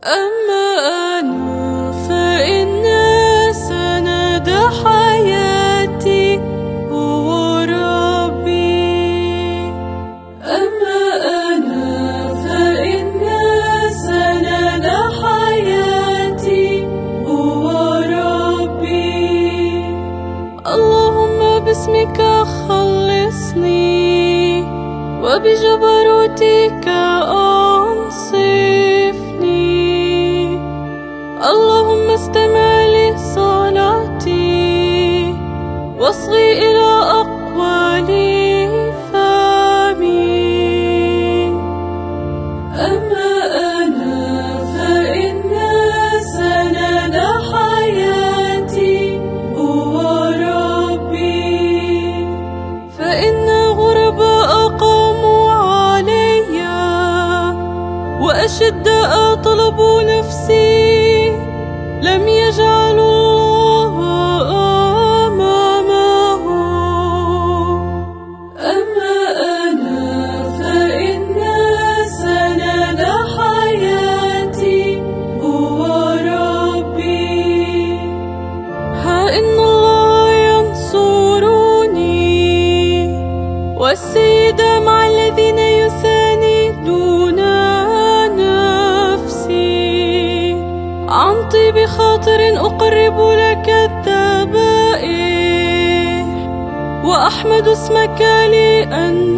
أما أنا فإن سند حياتي هو ربي. أما أنا فإن سند حياتي هو ربي. اللهم باسمك خلصني وبجبروتك أنصفني. اللهم استمع لصلاتي واصغي إلى أقوال فمي. أما أنا فإن سند حياتي هو ربي. فإن غرباء قاموا علي وأشداء طلبوا نفسي، لم يجعلوا الله أمامهم. أما أنا فإن سند حياتي هو ربي. ها إن الله ينصرني والسيد مع الذين يساندون نفسي. عن طيب خاطر أقرب لك الذبائح وأحمد اسمك لأن